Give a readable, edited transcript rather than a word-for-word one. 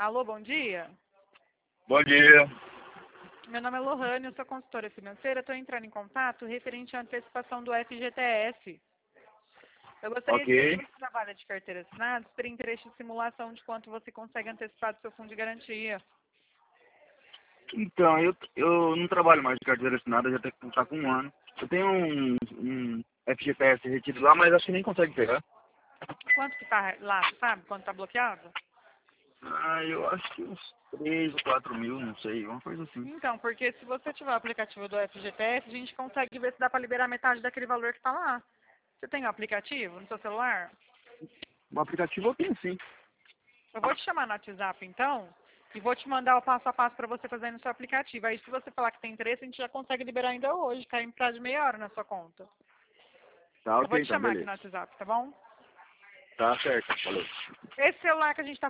Alô, bom dia. Bom dia. Meu nome é Lohane, eu sou consultora financeira. Estou entrando em contato referente à antecipação do FGTS. Eu gostaria de saber Ok. se você trabalha de carteira assinada, se tem interesse em simulação de quanto você consegue antecipar do seu fundo de garantia. Então, eu não trabalho mais de carteira assinada, já tá com um ano. Eu tenho um FGTS retido lá, mas acho que nem consegue pegar. Quanto que está lá, você sabe? Quanto está bloqueado? Eu acho que uns 3 ou 4 mil, não sei, uma coisa assim. Então, porque se você tiver o aplicativo do FGTS, a gente consegue ver se dá para liberar metade daquele valor que está lá. Você tem o aplicativo no seu celular? O aplicativo eu tenho sim. Eu vou te chamar no WhatsApp, então, e vou te mandar o passo a passo para você fazer no seu aplicativo. Aí, se você falar que tem interesse, a gente já consegue liberar ainda hoje, cai em prazo de meia hora na sua conta. Tá Eu vou ok, te então, chamar aqui beleza. no WhatsApp, tá bom? Tá certo, falou. Esse celular que a gente está